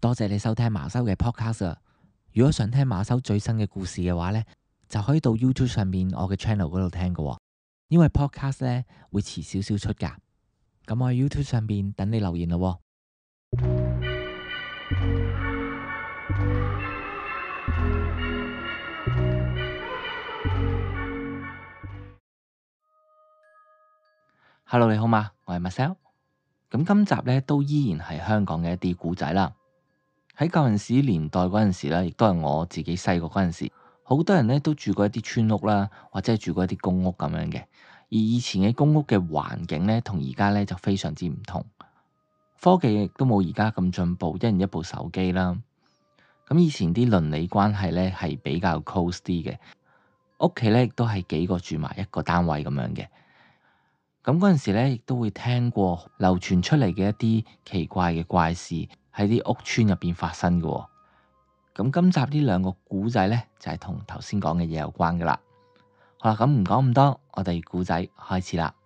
多謝你收聽馬修嘅 podcast 啊！如果想聽馬修最新嘅故事嘅話呢，就可以到 YouTube 上面我嘅 channel 嗰度聽㗎喎。因為 podcast 呢會遲少少出㗎。咁我喺 YouTube 上面等你留言咯喎。Hello， 你好嘛？我係 Marcel。咁今集呢都依然係香港嘅一啲故仔啦。喺舊陣時年代嗰陣時咧，亦都係我自己細個嗰陣時，好多人呢都住過一啲村屋啦，或者係住過一啲公屋咁樣嘅。而以前嘅公屋嘅環境呢，同而家呢就非常之唔同。科技亦都冇而家咁進步，一人一部手機啦。咁以前啲鄰里關係呢係比較 close 啲嘅，屋企呢亦都係幾個住埋一個單位咁樣嘅。咁嗰陣時咧，亦都會聽過流傳出嚟嘅一啲奇怪嘅怪事喺啲屋村入邊發生嘅喎。咁今集呢兩個古仔咧，就係同頭先講嘅嘢有關噶啦。好啦，咁唔講咁多，我哋古仔開始啦。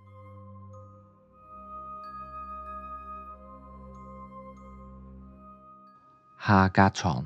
下格床。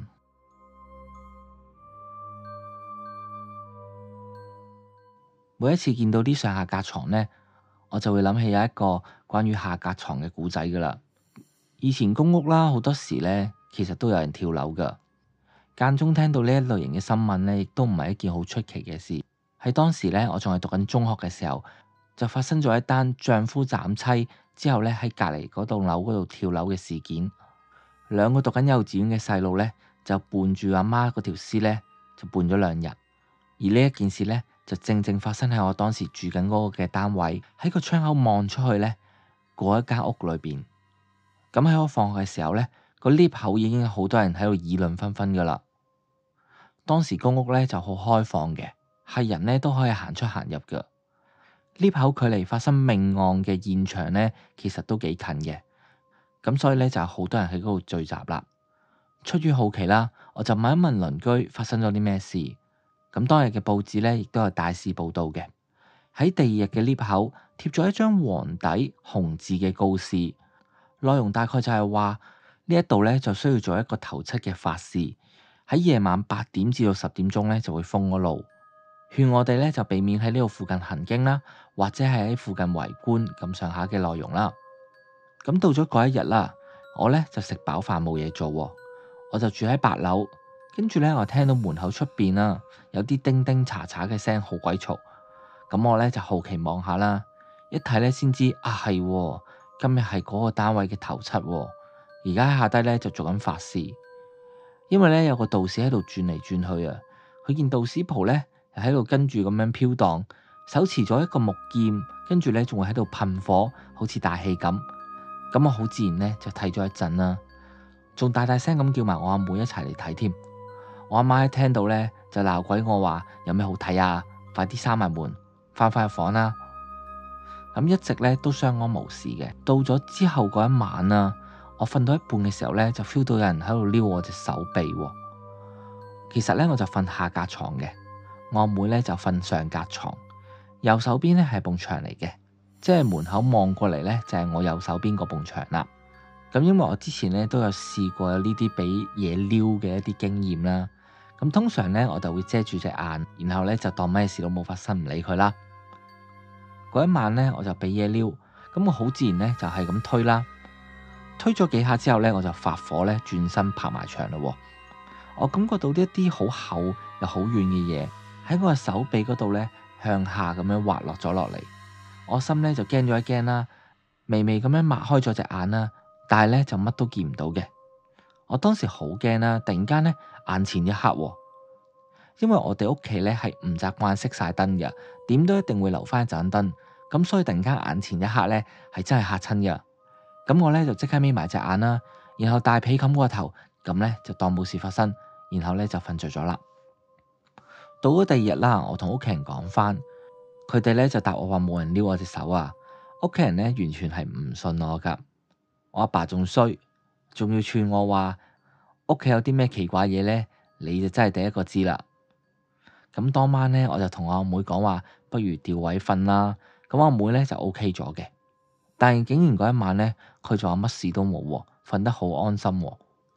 每一次見到啲上下格床咧，我就會諗起有一個關於下格床嘅故仔噶啦。以前公屋啦，好多時咧，其實都有人跳樓噶。間中聽到呢一類型嘅新聞咧，亦都唔係一件好出奇嘅事。喺當時咧，我仲係讀緊中學嘅時候，就發生咗一單丈夫斬妻之後咧，喺隔離嗰棟樓嗰度跳樓嘅事件。兩個讀緊幼稚園嘅細路咧，就伴住阿媽嗰條屍咧，就伴咗2日。而呢一件事咧，就正正發生喺我當時住緊嗰個嘅單位，喺個窗口望出去咧，嗰一間屋裏邊。咁喺我放學嘅時候咧，個 lift 口已經有好多人喺度議論紛紛噶啦。當時公屋咧就好開放嘅，係人咧都可以行出行入噶。lift 口距離發生命案嘅現場咧，其實都幾近嘅。咁所以咧就有好多人喺嗰度聚集啦。出於好奇啦，我就問一問鄰居發生咗啲咩事。咁當日嘅報紙咧，亦都有大肆報導嘅。喺第二日嘅 lift 口貼咗一張黃底紅字嘅告示，內容大概就係話呢一度咧就需要做一個頭七嘅法事，喺夜晚8點至到10點鐘咧就會封嗰路，勸我哋咧就避免喺呢度附近行經啦，或者係喺附近圍觀咁上下嘅內容啦。咁到咗嗰一日啦，我咧就食飽飯冇嘢做喎，我就住喺8樓。跟住咧，我聽到門口出邊啦，有啲叮叮查查嘅聲，好鬼嘈。咁我咧就好奇望下啦，一睇咧先知啊係，今日係嗰個單位嘅頭七，而家喺下低咧就做緊法事。因為咧有個道士喺度轉嚟轉去啊，佢件道士袍咧喺度跟住咁樣飄蕩，手持咗一個木劍，跟住咧仲會喺度噴火，好似大氣咁。咁我好自然咧就睇咗一陣啦，仲大大聲咁叫埋我阿妹一齊嚟睇添。我阿媽一聽到咧就鬧鬼我話有咩好睇啊，快啲閂埋門，翻返入房啦。咁一直咧都相安無事嘅。到咗之後嗰一晚啊，我瞓到一半嘅時候咧就 feel 到有人喺度撩我隻手臂。其實咧我就瞓下格床嘅，我阿妹咧就瞓上格床。右手邊咧係埲牆嚟嘅，即係門口望過嚟咧就係我右手邊嗰埲牆啦。咁因為我之前咧都有試過有呢啲俾嘢撩嘅一啲經驗啦。咁通常咧，我就會遮住隻眼，然後咧就當咩事都冇發生，唔理佢啦。嗰一晚咧，我就俾嘢撩，咁我好自然咧就係咁推啦。推咗幾下之後咧，我就發火咧，轉身拍埋牆咯。我感覺到一啲好厚又好軟嘅嘢喺我嘅手臂嗰度咧向下咁樣滑落咗落嚟。我心咧就驚咗一驚啦，微微咁樣擘開咗隻眼啦，但係咧就乜都見唔到嘅。我當時好驚啦，突然間咧眼前一黑，因為我哋屋企咧係唔習慣熄晒燈嘅，點都一定會留翻一盞燈，咁所以突然間眼前一黑咧係真係嚇親嘅。咁我咧就即刻眯埋隻眼啦，然後大被冚過頭，咁咧就當冇事發生，然後咧就瞓着咗啦。到咗第二日啦，我同屋企人講翻，佢哋咧就答我話冇人撩我隻手啊，屋企人咧完全係唔信我噶。我阿爸仲衰，仲要串我話屋企有啲咩奇怪嘢咧，你就真係第一個知啦。咁當晚咧，我就同我阿妹講話，不如調位瞓啦。咁我阿妹咧就 OK 咗嘅，但係竟然嗰一晚咧，佢就話乜事都冇，瞓得好安心。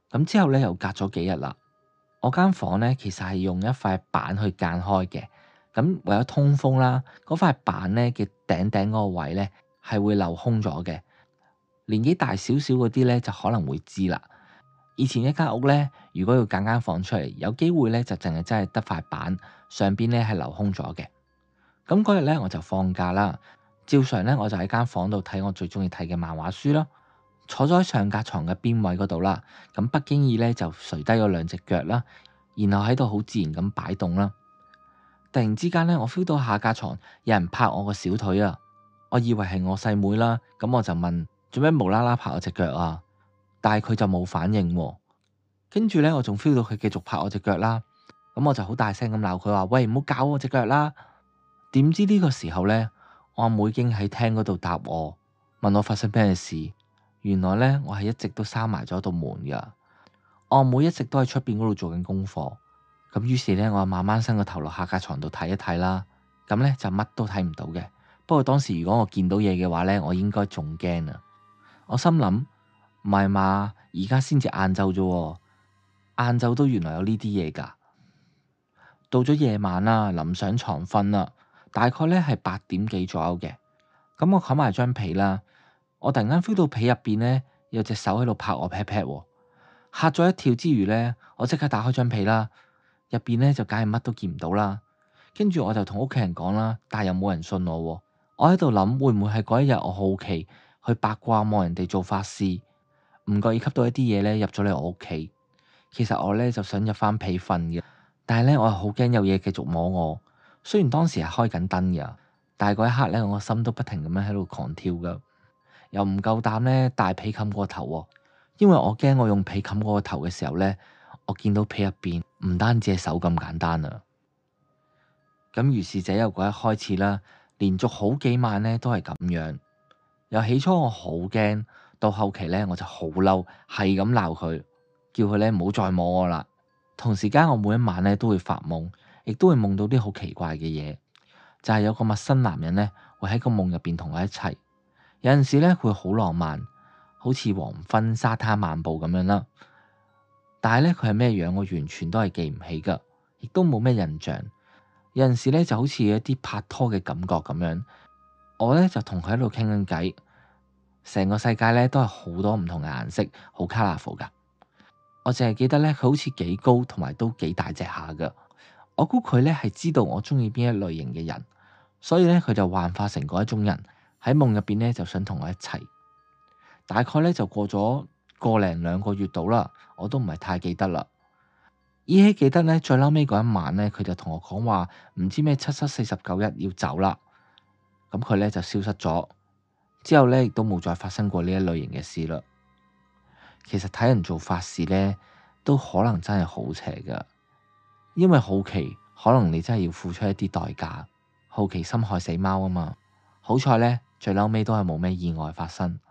咁之後咧又隔咗幾日啦，我間房咧其實係用一塊板去間開嘅，咁為咗通風啦，嗰塊板咧嘅頂嗰個位咧係會留空咗嘅。年紀大少少嗰啲咧就可能會知啦。以前一間屋咧，如果要揀間房出嚟，有機會咧就淨係真係得塊板，上邊咧係留空咗嘅。咁嗰日咧我就放假啦，照常咧我就喺間房度睇我最中意睇嘅漫畫書啦，坐咗喺上格床嘅邊位嗰度啦，咁不經意咧就垂低咗兩隻腳啦，然後喺度好自然咁擺動啦。突然之間咧，我 feel 到下格床有人拍我個小腿啊，我以為係我細妹啦，咁我就問做咩無啦啦拍我隻腳啊？但係佢就冇反應喎。跟住咧，我仲 feel 到佢繼續拍我隻腳啦。咁我就好大聲咁鬧佢話：喂，唔好搞我隻腳啦！點知呢個時候咧，我阿妹已經喺廳嗰度答我，問我發生咩事。原來咧，我係一直都閂埋咗道門噶。我阿妹一直都喺出邊嗰度做緊功課。咁於是咧，我慢慢伸個頭落下格床度睇一睇啦。咁咧就乜都睇唔到嘅。不過當時如果我見到嘢嘅話咧，我應該仲驚啊！我心諗唔係嘛，而家先至晏晝啫，晏晝都原來有呢啲嘢噶。到咗夜晚啦，臨上床瞓啦，大概咧係8點幾左右嘅。咁我冚埋張被啦，我突然間 feel 到被入邊咧有隻手喺度拍我 pat pat，嚇咗一跳之餘咧，我即刻打開張被啦，入邊咧就梗係乜都見唔到啦。跟住我就同屋企人講啦，但係又冇人信我。我喺度諗會唔會係嗰一日我好奇去八卦望人哋做法事，唔覺意吸到一啲嘢咧入咗嚟我屋企。其實我咧就想入翻被瞓嘅。但係咧，我係好驚有嘢繼續摸我。雖然當時係開緊燈嘅，但係嗰一刻咧，我個心都不停咁樣喺度狂跳噶，又唔夠膽咧大被冚過頭喎，因為我驚我用被冚過個頭嘅時候咧，我見到被入邊唔單止係手咁簡單啊。咁於是者由嗰一開始啦，連續好幾晚咧都係咁樣。由起初我好驚，到後期咧我就好嬲，係咁鬧佢，叫佢咧唔好再摸我啦。同時間，我每一晚咧都會發夢，亦都會夢到啲好奇怪嘅嘢，就係有個陌生男人咧會喺個夢入邊同我一齊。有陣時咧會好浪漫，好似黃昏沙灘漫步咁樣啦。但係咧佢係咩樣，我完全都係記唔起噶，亦都冇咩印象。有陣時咧就好似一啲拍拖嘅感覺咁樣，我咧就同佢喺度傾緊偈，成個世界咧都係好多唔同嘅顏色，好 colourful 噶。我淨係記得咧，佢好似幾高，同埋都幾大隻下噶。我估佢咧係知道我中意邊一類型嘅人，所以咧佢就幻化成嗰一種人喺夢入邊咧就想同我一齊。大概咧就過咗個零兩個月到啦，我都唔係太記得啦。依稀記得咧，最嬲尾嗰一晚咧，佢就同我講話唔知咩7749日要走啦。咁佢咧就消失咗，之後咧亦都冇再發生過呢一類型嘅事啦。其實睇人做法事咧，都可能真係好邪噶。因為好奇，可能你真係要付出一啲代價。好奇心害死貓啊嘛。好彩咧，最嬲尾都係冇咩意外發生。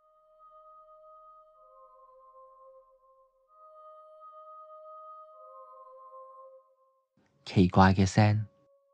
奇怪嘅聲，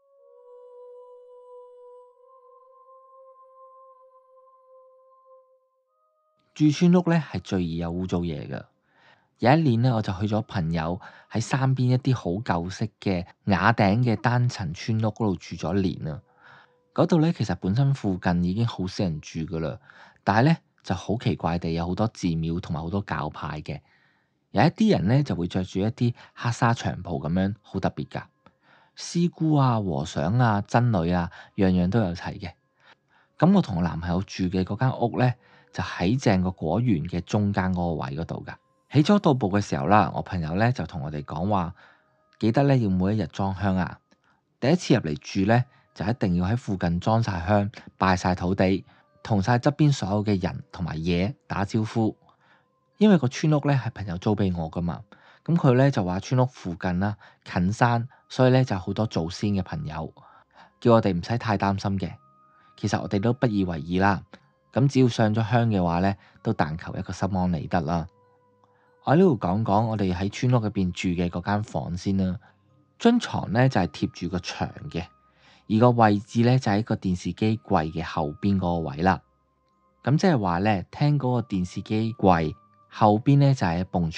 住村屋咧係最易有污糟嘢噶。有一年咧，我就去咗朋友喺山邊一啲好舊式嘅瓦頂嘅單層村屋嗰度住咗一年啊。嗰度咧其實本身附近已經好少人住噶啦，但係咧就好奇怪地有好多寺廟同埋好多教派嘅。有一啲人咧就會着住一啲黑紗長袍咁樣，好特別噶。師姑啊、和尚啊、僧侶啊，樣樣都有齊嘅。咁我同我男朋友住嘅嗰間屋咧，就喺正個果園嘅中間嗰個位嗰度噶。起初到埗嘅時候啦，我朋友咧就同我哋講話，記得咧要每一日裝香啊。第一次入嚟住咧，就一定要喺附近裝晒香，拜晒土地，同晒側邊所有嘅人同埋嘢打招呼。因為個村屋咧係朋友租俾我噶嘛，咁佢咧就話村屋附近啦近山，所以咧就好多祖先嘅朋友，叫我哋唔使太擔心嘅。其實我哋都不以為意啦。咁只要上咗香嘅話咧，都但求一個心安理得啦。我喺呢度講講我哋喺村屋入邊住嘅嗰間房先啦。張床咧就係貼住個牆嘅，而個位置咧就喺個電視機櫃嘅後邊嗰個位啦。咁即係話咧，聽嗰個電視機櫃後邊咧就係一埲牆，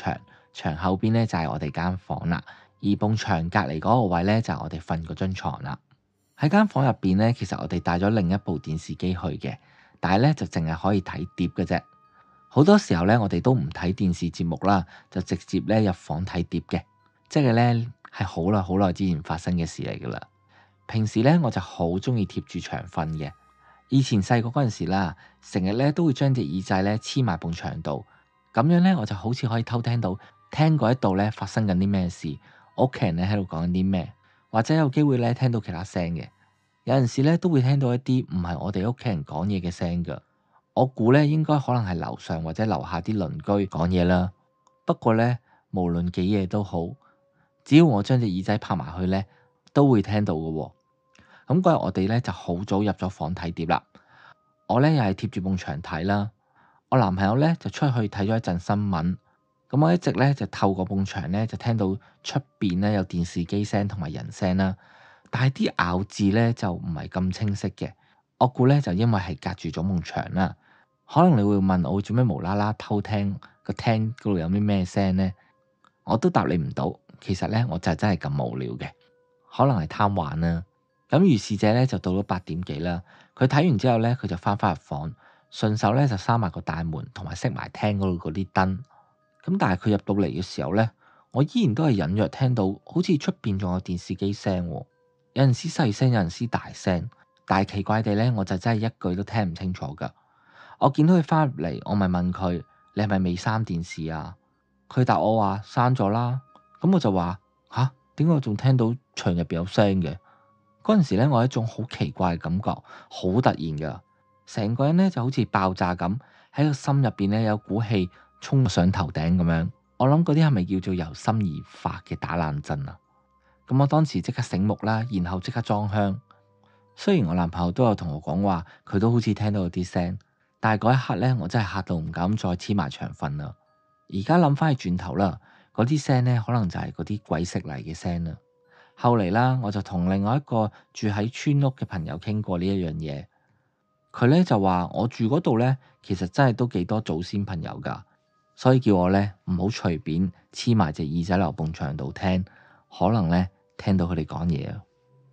牆後邊咧就係我哋間房啦，而埲牆隔離嗰個位咧就係我哋瞓嗰張床啦。喺間房入邊咧，其實我哋帶咗另一部電視機去嘅，但係咧就淨係可以睇碟嘅啫。好多時候咧，我哋都唔睇電視節目啦，就直接咧入房睇碟嘅，即係咧係好耐之前發生嘅事嚟噶啦。平時咧我就好中意貼住牆瞓嘅。以前細個嗰陣時啦，成日咧都會將隻耳仔咧黐埋埲牆度，咁樣咧我就好似可以偷聽到聽嗰一度咧發生緊啲咩事，我屋企人咧喺度講緊啲咩，或者有機會咧聽到其他聲嘅。有陣時咧都會聽到一啲唔係我哋屋企人講嘢嘅聲噶。我估咧應該可能係樓上或者樓下啲鄰居講嘢啦。不過咧無論幾夜都好，只要我將隻耳仔拍埋去咧，都會聽到嘅喎。咁嗰日我哋咧就好早入咗房睇碟啦。我咧又係貼住埲牆睇啦。我男朋友咧就出去睇咗一陣新聞。咁我一直咧就透過埲牆咧就聽到出邊咧有電視機聲同埋人聲啦。但係啲咬字咧就唔係咁清晰嘅。我估咧就因為係隔住咗埲牆啦。可能你會問我做咩無啦啦偷聽個廳嗰度有啲咩聲呢？我都答你唔到。其實咧我就真係咁無聊嘅，可能係貪玩啦。咁如是者咧就到咗8點幾啦。佢睇完之後咧，佢就翻入房，順手咧就閂埋個大門同埋熄埋廳嗰度嗰啲燈。咁但係佢入到嚟嘅時候咧，我依然都係隱約聽到好似出邊仲有電視機聲，有陣時細聲，有陣時大聲。但係奇怪地咧，我就真係一句都聽唔清楚噶。我見到佢翻入嚟，我咪問佢：你係咪未閂電視啊？佢答我話閂咗啦。咁我就話吓，點解我仲聽到牆入邊有聲嘅？嗰陣時咧，我有一種好奇怪嘅感覺，好突然噶，成個人咧就好似爆炸咁，喺個心入邊咧有股氣衝上頭頂咁樣。我諗嗰啲係咪叫做由心而發嘅打冷震啊？咁我當時即刻醒目啦，然後即刻裝香。雖然我男朋友都有同我講話，佢都好似聽到有啲聲，但係嗰一刻咧，我真係嚇到唔敢再黐埋牆瞓啦。而家諗翻去轉頭啦，嗰啲聲咧可能就係嗰啲鬼食嚟嘅聲啦。後嚟啦，我就同另外一個住喺村屋嘅朋友傾過呢一樣嘢，佢咧就話我住嗰度咧，其實真係都幾多祖先朋友噶，所以叫我咧唔好隨便黐埋隻耳仔落埲牆度聽，可能咧聽到佢哋講嘢啊。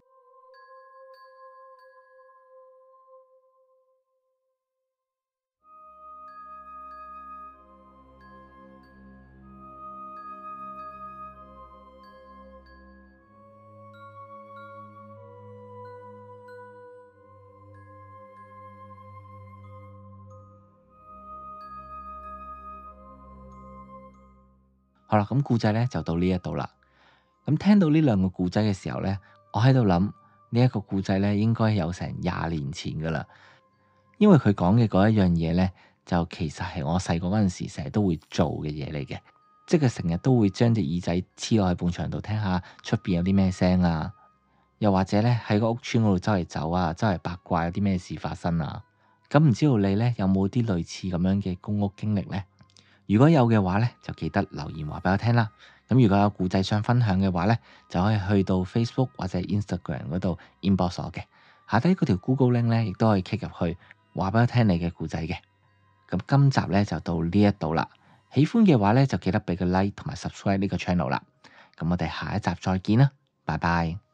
好啦，咁故仔咧就到呢一度啦。咁聽到呢兩個故仔嘅時候咧，我喺度諗呢一個故仔咧應該有成20年前噶啦，因為佢講嘅嗰一樣嘢咧，就其實係我細個嗰陣時成日都會做嘅嘢嚟嘅，即係成日都會將隻耳仔黐落去埲牆度聽下出邊有啲咩聲啊，又或者咧喺個屋村嗰度周圍走啊，周圍八卦有啲咩事發生啊。咁唔知道你咧有冇啲類似咁樣嘅公屋經歷呢？如果有嘅話咧，就記得留言話俾我聽啦。咁如果有故仔想分享嘅話咧，就可以去到 Facebook 或者 Instagram 嗰度 inbox 我嘅。下低嗰條 Google link 咧，亦都可以 click 入去話俾我聽你嘅故仔嘅。咁今集咧就到呢一度啦。喜歡嘅話咧，就記得俾個 like 同埋 subscribe 呢個 channel 啦。咁我哋下一集再見啦，拜拜。